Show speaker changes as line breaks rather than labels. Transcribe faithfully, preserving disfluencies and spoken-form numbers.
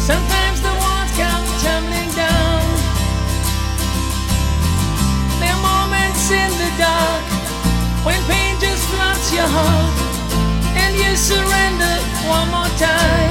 Sometimes the walls come tumbling down. There are moments in the dark when pain just floods your heart and you surrender one more time.